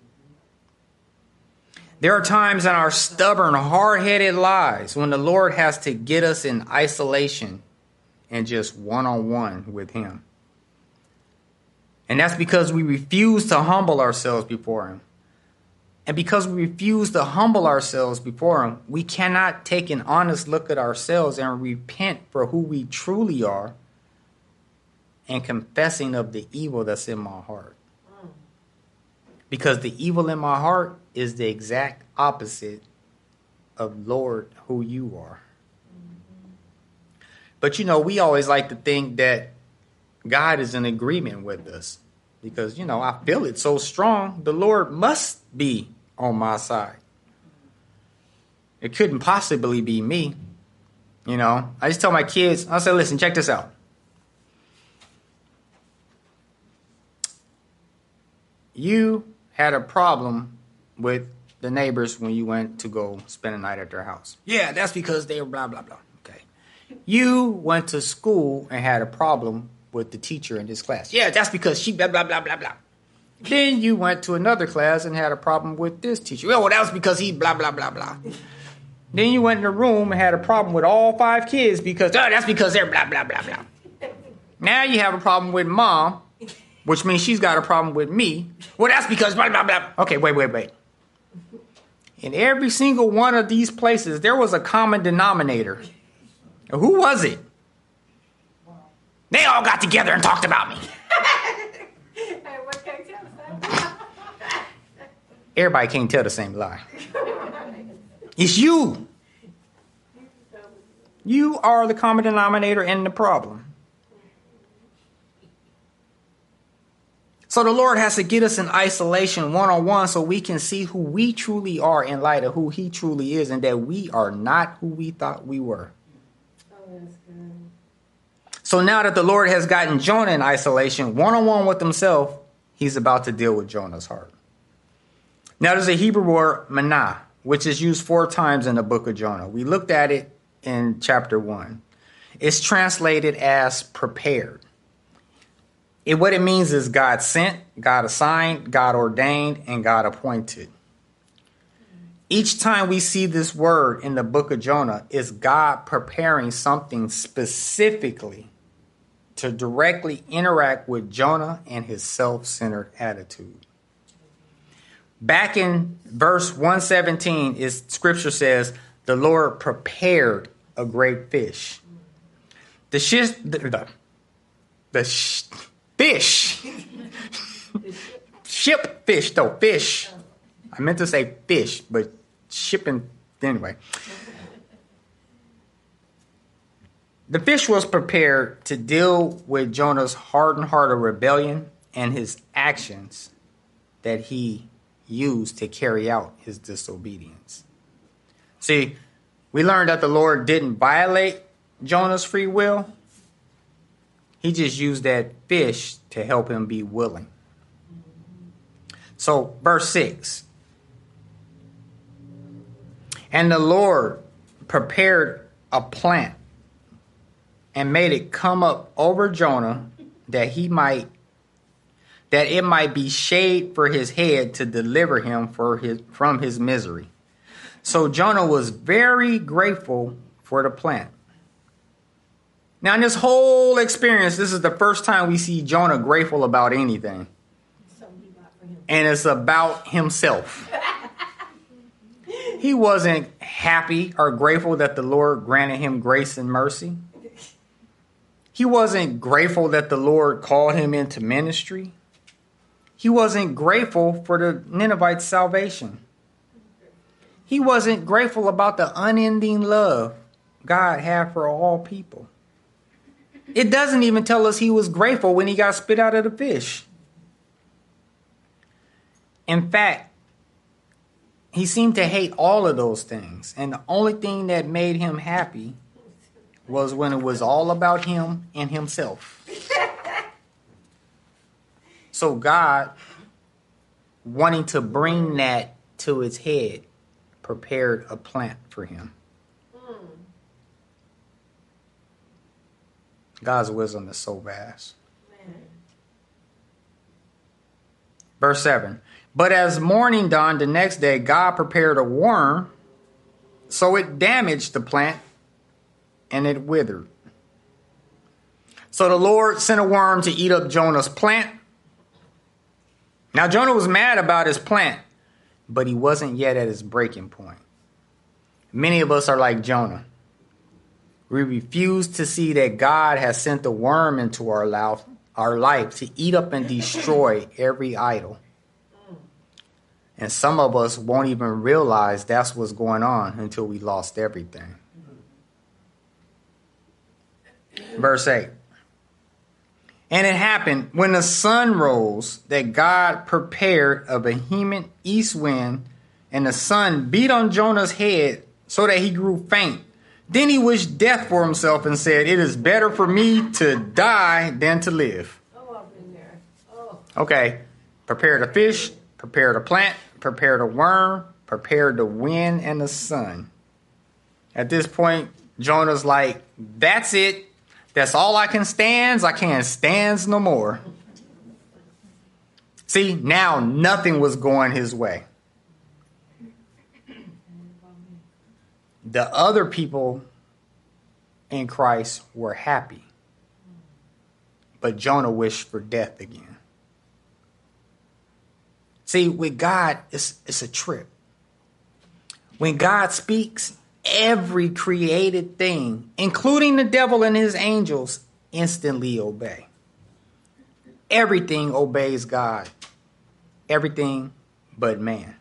There are times in our stubborn, hard-headed lives when the Lord has to get us in isolation and just one-on-one with him. And that's because we refuse to humble ourselves before him. And because we refuse to humble ourselves before him, we cannot take an honest look at ourselves and repent for who we truly are and confessing of the evil that's in my heart. Because the evil in my heart is the exact opposite of Lord who you are. But we always like to think that God is in agreement with us because, I feel it so strong. The Lord must be on my side. It couldn't possibly be me. I just tell my kids, I say, listen, check this out. You had a problem with the neighbors when you went to go spend a night at their house. Yeah, that's because they were blah, blah, blah. Okay. You went to school and had a problem with the teacher in this class. Yeah, that's because she blah, blah, blah, blah, blah. Then you went to another class and had a problem with this teacher. Well, that was because he blah, blah, blah, blah. Then you went in the room and had a problem with all 5 kids because, that's because they're blah, blah, blah, blah. Now you have a problem with mom, which means she's got a problem with me. Well, that's because blah, blah, blah. Okay, wait. In every single one of these places, there was a common denominator. Who was it? They all got together and talked about me. Hey, what can't tell the same lie? Everybody can't tell the same lie. It's you. You are the common denominator and the problem. So the Lord has to get us in isolation one-on-one so we can see who we truly are in light of who he truly is and that we are not who we thought we were. Oh, that's good. So now that the Lord has gotten Jonah in isolation, one-on-one with himself, he's about to deal with Jonah's heart. Now there's a Hebrew word, manah, which is used 4 times in the book of Jonah. We looked at it in chapter 1. It's translated as prepared. What it means is God sent, God assigned, God ordained, and God appointed. Each time we see this word in the book of Jonah, is God preparing something specifically to directly interact with Jonah and his self-centered attitude. Back in verse 117, scripture says, the Lord prepared a great fish. Fish. Ship fish, though. Fish. I meant to say fish, but shipping anyway. The fish was prepared to deal with Jonah's hardened heart of rebellion and his actions that he used to carry out his disobedience. See, we learned that the Lord didn't violate Jonah's free will. He just used that fish to help him be willing. So, verse 6. And the Lord prepared a plant and made it come up over Jonah that that it might be shade for his head to deliver him from his misery. So Jonah was very grateful for the plant. Now, in this whole experience, this is the first time we see Jonah grateful about anything. And it's about himself. He wasn't happy or grateful that the Lord granted him grace and mercy. He wasn't grateful that the Lord called him into ministry. He wasn't grateful for the Ninevites' salvation. He wasn't grateful about the unending love God had for all people. It doesn't even tell us he was grateful when he got spit out of the fish. In fact, he seemed to hate all of those things. And the only thing that made him happy was when it was all about him and himself. So God, wanting to bring that to its head, prepared a plant for him. God's wisdom is so vast. Verse 7. But as morning dawned the next day, God prepared a worm, so it damaged the plant and it withered. So the Lord sent a worm to eat up Jonah's plant. Now Jonah was mad about his plant, but he wasn't yet at his breaking point. Many of us are like Jonah. We refuse to see that God has sent a worm into our life to eat up and destroy every idol. And some of us won't even realize that's what's going on until we lost everything. Verse 8. And it happened when the sun rose that God prepared a vehement east wind, and the sun beat on Jonah's head so that he grew faint. Then he wished death for himself and said, "It is better for me to die than to live." Okay, prepared a fish, prepared a plant, prepared a worm, prepared the wind and the sun. At this point, Jonah's like, that's it. That's all I can stand. I can't stand no more. See, now nothing was going his way. The other people in Christ were happy. But Jonah wished for death again. See, with God, it's a trip. When God speaks, every created thing, including the devil and his angels, instantly obey. Everything obeys God. Everything but man.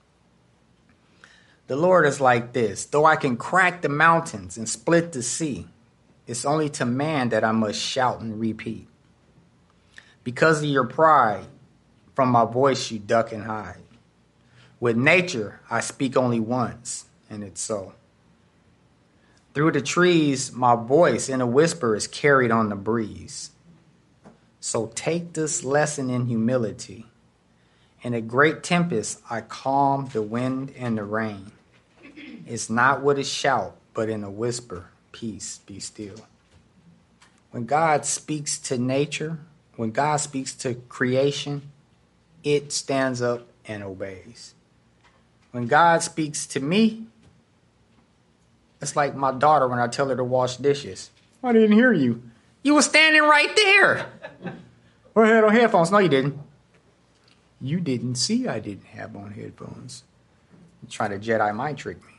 The Lord is like this. Though I can crack the mountains and split the sea, it's only to man that I must shout and repeat. Because of your pride, from my voice you duck and hide. With nature, I speak only once, and it's so. Through the trees, my voice in a whisper is carried on the breeze. So take this lesson in humility. In a great tempest, I calm the wind and the rain. It's not with a shout, but in a whisper, peace, be still. When God speaks to nature, when God speaks to creation, it stands up and obeys. When God speaks to me, it's like my daughter when I tell her to wash dishes. I didn't hear you. You were standing right there. Well, I had on headphones. No, you didn't. You didn't see I didn't have on headphones. You try to Jedi mind trick me.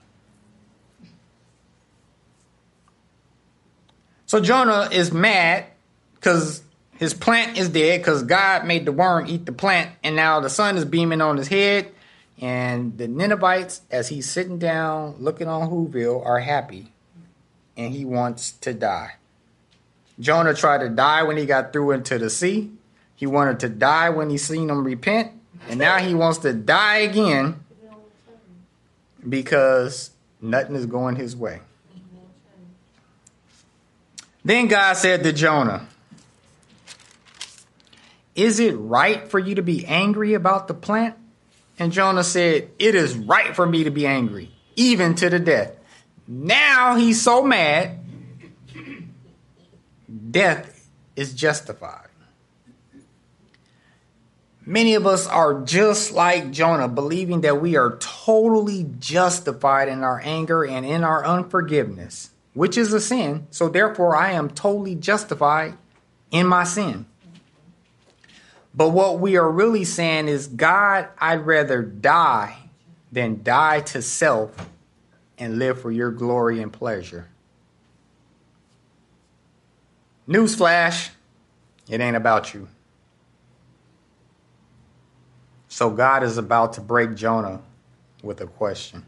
So Jonah is mad because his plant is dead because God made the worm eat the plant, and now the sun is beaming on his head. And the Ninevites, as he's sitting down looking on Whoville, are happy. And he wants to die. Jonah tried to die when he got through into the sea. He wanted to die when he seen them repent. And now he wants to die again because nothing is going his way. Then God said to Jonah, "Is it right for you to be angry about the plant?" And Jonah said, "It is right for me to be angry, even to the death." Now he's so mad, death is justified. Many of us are just like Jonah, believing that we are totally justified in our anger and in our unforgiveness, which is a sin. So therefore, I am totally justified in my sin. But what we are really saying is, God, I'd rather die than die to self and live for your glory and pleasure. Newsflash, it ain't about you. So God is about to break Jonah with a question.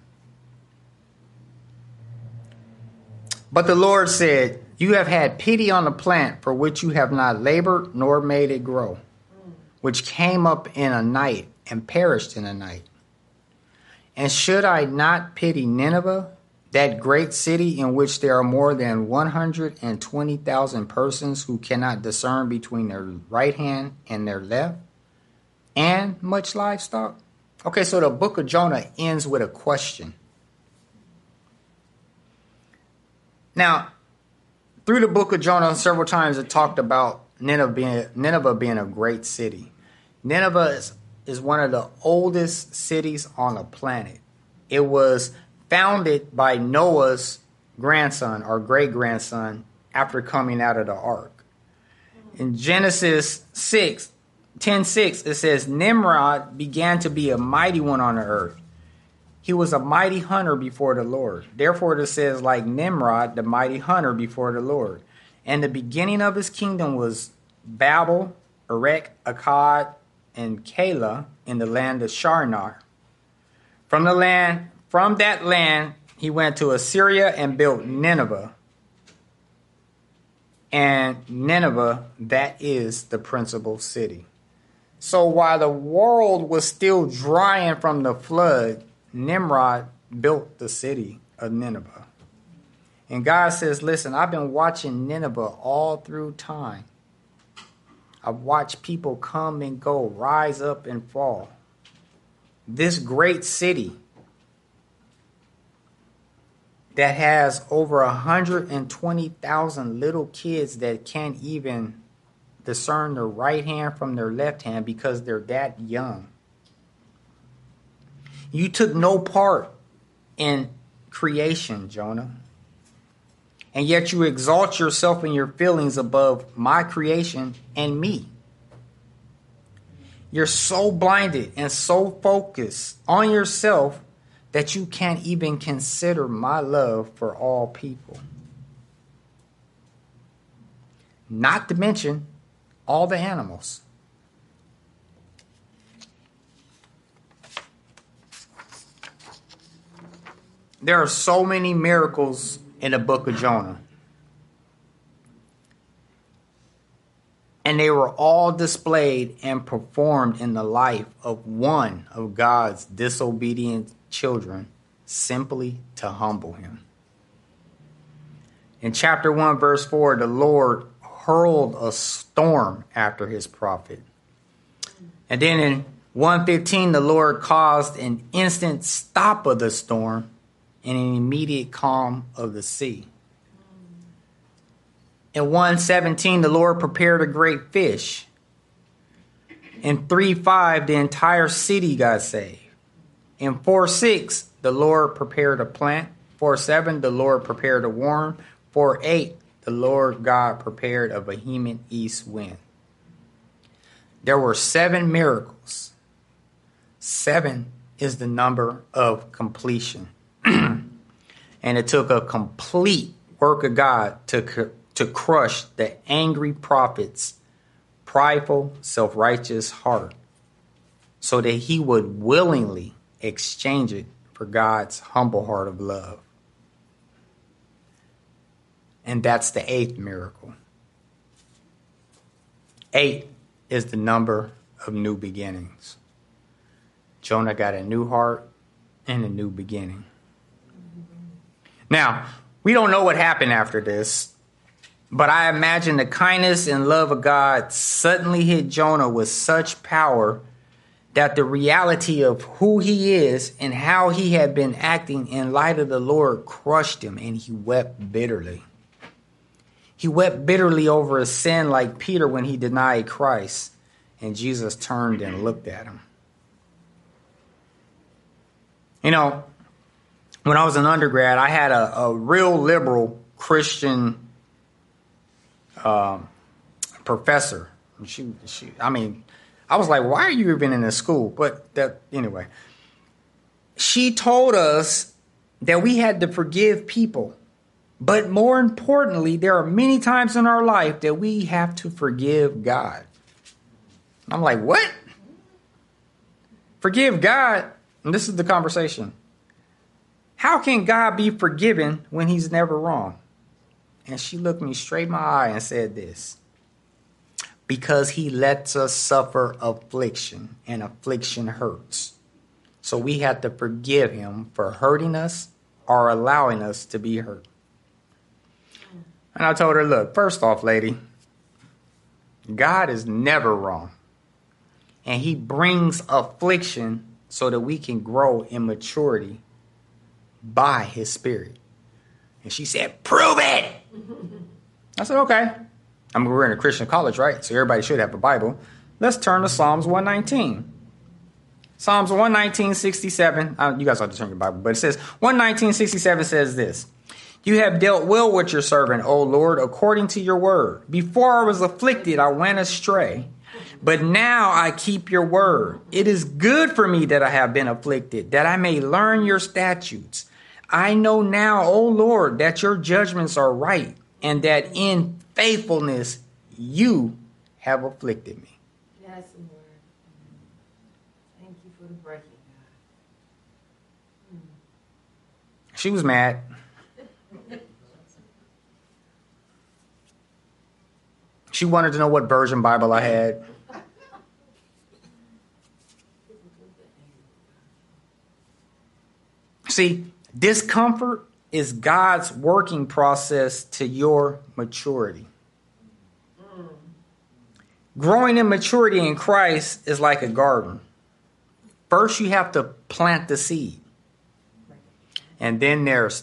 But the Lord said, you have had pity on the plant for which you have not labored nor made it grow, which came up in a night and perished in a night. And should I not pity Nineveh, that great city in which there are more than 120,000 persons who cannot discern between their right hand and their left, and much livestock? Okay, so the book of Jonah ends with a question. Now, through the book of Jonah, several times it talked about Nineveh being a great city. Nineveh is one of the oldest cities on the planet. It was founded by Noah's grandson or great-grandson after coming out of the ark. In Genesis 10:6, it says, Nimrod began to be a mighty one on the earth. He was a mighty hunter before the Lord. Therefore, it says, like Nimrod, the mighty hunter before the Lord. And the beginning of his kingdom was Babel, Erech, Akkad, and Calah in the land of Shinar. From that land, he went to Assyria and built Nineveh. And Nineveh, that is the principal city. So while the world was still drying from the flood, Nimrod built the city of Nineveh. And God says, listen, I've been watching Nineveh all through time. I've watched people come and go, rise up and fall. This great city that has over 120,000 little kids that can't even discern their right hand from their left hand because they're that young. You took no part in creation, Jonah. And yet you exalt yourself and your feelings above my creation and me. You're so blinded and so focused on yourself that you can't even consider my love for all people. Not to mention all the animals. There are so many miracles in the book of Jonah. And they were all displayed and performed in the life of one of God's disobedient children, simply to humble him. In chapter 1, verse 4, the Lord hurled a storm after his prophet. And then in 1:15, the Lord caused an instant stop of the storm and an immediate calm of the sea. In 1:17, the Lord prepared a great fish. In 3:5, the entire city got saved. In 4:6, the Lord prepared a plant. 4:7, the Lord prepared a worm. 4:8, the Lord God prepared a vehement east wind. There were 7 miracles. 7 is the number of completion. And it took a complete work of God to crush the angry prophet's prideful, self-righteous heart so that he would willingly exchange it for God's humble heart of love. And that's the 8th miracle. 8 is the number of new beginnings. Jonah got a new heart and a new beginning. Now, we don't know what happened after this, but I imagine the kindness and love of God suddenly hit Jonah with such power that the reality of who he is and how he had been acting in light of the Lord crushed him, and he wept bitterly. He wept bitterly over his sin like Peter when he denied Christ. And Jesus turned and looked at him. You know, when I was an undergrad, I had a real liberal Christian professor. I was like, why are you even in this school? But anyway, she told us that we had to forgive people. But more importantly, there are many times in our life that we have to forgive God. I'm like, what? Forgive God? And this is the conversation. How can God be forgiven when he's never wrong? And she looked me straight in my eye and said this. Because he lets us suffer affliction, and affliction hurts. So we have to forgive him for hurting us or allowing us to be hurt. And I told her, look, first off, lady, God is never wrong. And he brings affliction so that we can grow in maturity by his spirit. And she said, prove it. I said, okay. I mean, we're in a Christian college, right? So everybody should have a Bible. Let's turn to Psalms 119. Psalms 119:67. You guys have to turn your Bible, but it says 119:67 says this. You have dealt well with your servant, O Lord, according to your word. Before I was afflicted, I went astray. But now I keep your word. It is good for me that I have been afflicted, that I may learn your statutes. I know now, O Lord, that your judgments are right, and that in faithfulness you have afflicted me. Yes, Lord. Thank you for the breaking, God. She was mad. She wanted to know what version Bible I had. See, discomfort is God's working process to your maturity. Growing in maturity in Christ is like a garden. First, you have to plant the seed. And then there's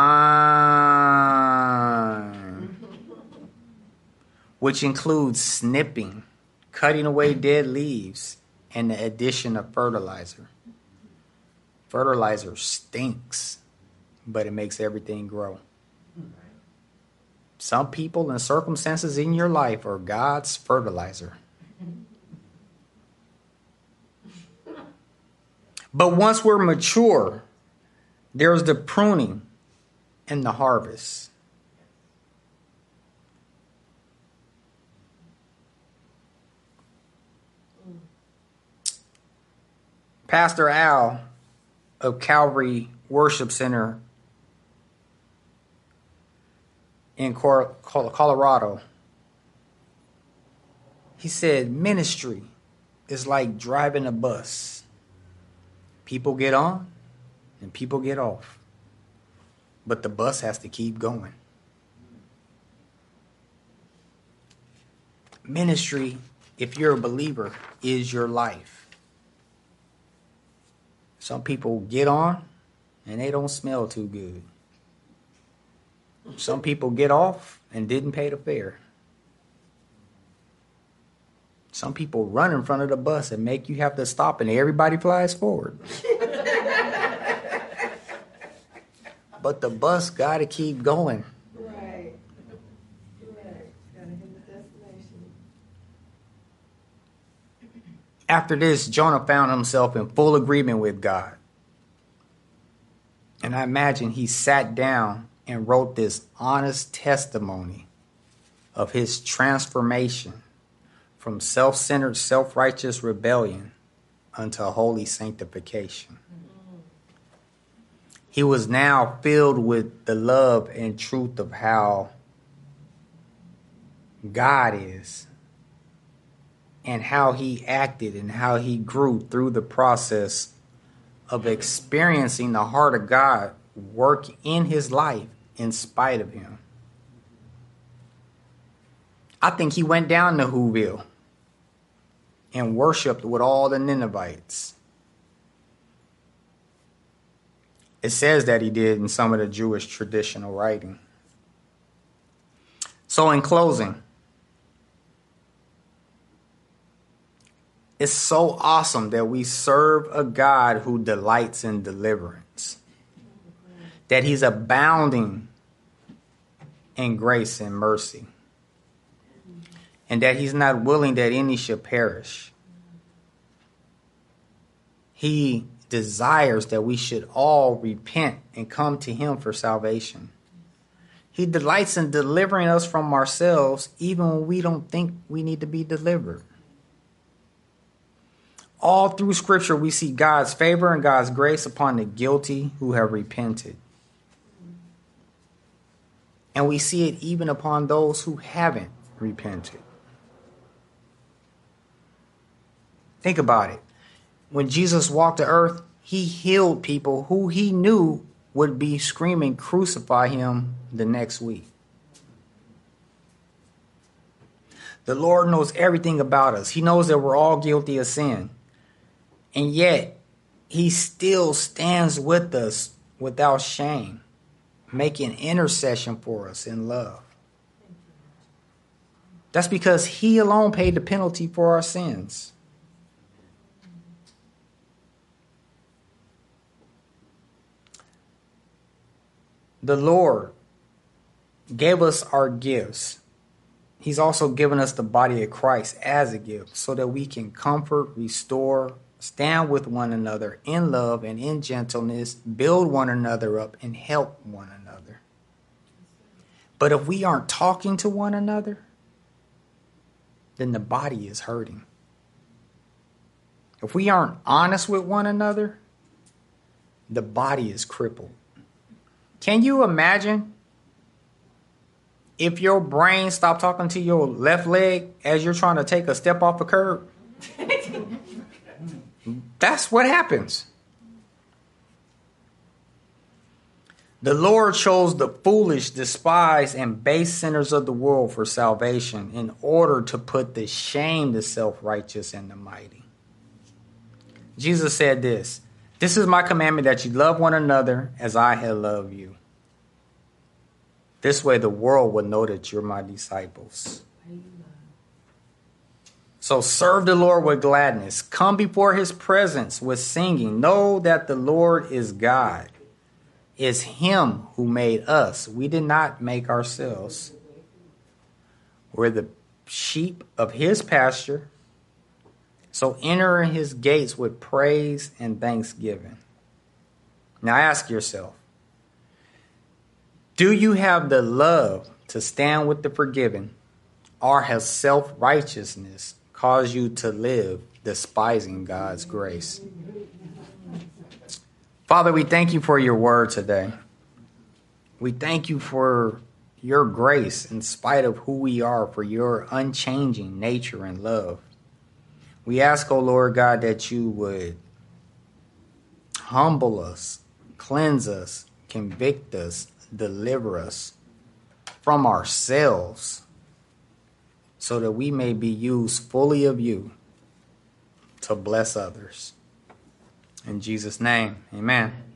time, which includes snipping, cutting away dead leaves, and the addition of fertilizer. Fertilizer stinks, but it makes everything grow. Some people and circumstances in your life are God's fertilizer. But once we're mature, there's the pruning and the harvest. Pastor Al of Calvary Worship Center in Colorado, he said ministry is like driving a bus. People get on and people get off, but the bus has to keep going. Ministry, if you're a believer, is your life. Some people get on and they don't smell too good. Some people get off and didn't pay the fare. Some people run in front of the bus and make you have to stop and everybody flies forward. But the bus got to keep going. Right. Right. Gotta hit the destination. After this, Jonah found himself in full agreement with God. And I imagine he sat down and wrote this honest testimony of his transformation from self-centered, self-righteous rebellion unto holy sanctification. He was now filled with the love and truth of how God is and how he acted and how he grew through the process of experiencing the heart of God work in his life in spite of him. I think he went down to Whoville and worshiped with all the Ninevites. It says that he did in some of the Jewish traditional writing. So in closing, It's so awesome that we serve a God who delights in deliverance, that he's abounding in grace and mercy, and that he's not willing that any should perish. He desires that we should all repent and come to him for salvation. He delights in delivering us from ourselves even when we don't think we need to be delivered. All through Scripture, we see God's favor and God's grace upon the guilty who have repented. And we see it even upon those who haven't repented. Think about it. When Jesus walked the earth, he healed people who he knew would be screaming, "Crucify him," the next week. The Lord knows everything about us. He knows that we're all guilty of sin. And yet, he still stands with us without shame, making intercession for us in love. That's because he alone paid the penalty for our sins. The Lord gave us our gifts. He's also given us the body of Christ as a gift so that we can comfort, restore, stand with one another in love and in gentleness, build one another up, and help one another. But if we aren't talking to one another, then the body is hurting. If we aren't honest with one another, the body is crippled. Can you imagine if your brain stopped talking to your left leg as you're trying to take a step off a curb? That's what happens. The Lord chose the foolish, despised, and base sinners of the world for salvation in order to put to shame the self-righteous and the mighty. Jesus said this, "This is my commandment, that you love one another as I have loved you. This way the world will know that you're my disciples." So serve the Lord with gladness. Come before his presence with singing. Know that the Lord is God. It's him who made us. We did not make ourselves. We're the sheep of his pasture. So enter his gates with praise and thanksgiving. Now ask yourself, do you have the love to stand with the forgiven, or has self-righteousness caused you to live despising God's grace? Father, we thank you for your word today. We thank you for your grace in spite of who we are, for your unchanging nature and love. We ask, O Lord God, that you would humble us, cleanse us, convict us, deliver us from ourselves so that we may be used fully of you to bless others. In Jesus' name, amen.